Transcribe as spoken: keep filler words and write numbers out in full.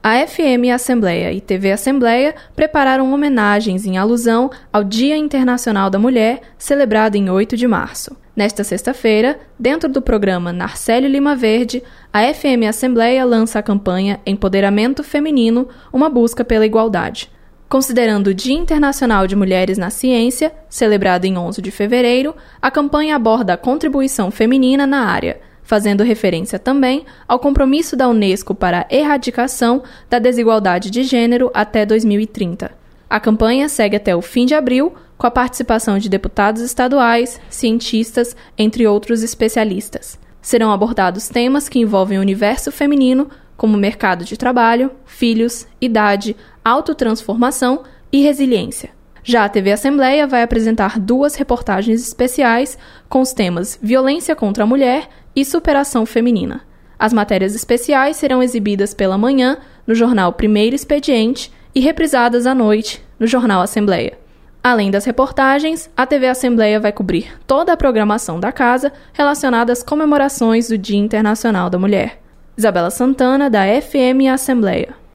A F M Assembleia e T V Assembleia prepararam homenagens em alusão ao Dia Internacional da Mulher, celebrado em oito de março. Nesta sexta-feira, dentro do programa Narcélio Lima Verde, a F M Assembleia lança a campanha Empoderamento Feminino, uma busca pela igualdade. Considerando o Dia Internacional de Mulheres na Ciência, celebrado em onze de fevereiro, a campanha aborda a contribuição feminina na área, fazendo referência também ao compromisso da Unesco para a erradicação da desigualdade de gênero até dois mil e trinta. A campanha segue até o fim de abril, com a participação de deputados estaduais, cientistas, entre outros especialistas. Serão abordados temas que envolvem o universo feminino, como mercado de trabalho, filhos, idade, autotransformação e resiliência. Já a T V Assembleia vai apresentar duas reportagens especiais com os temas Violência contra a Mulher e Superação Feminina. As matérias especiais serão exibidas pela manhã no jornal Primeiro Expediente e reprisadas à noite no jornal Assembleia. Além das reportagens, a T V Assembleia vai cobrir toda a programação da casa relacionada às comemorações do Dia Internacional da Mulher. Isabela Santana, da F M Assembleia.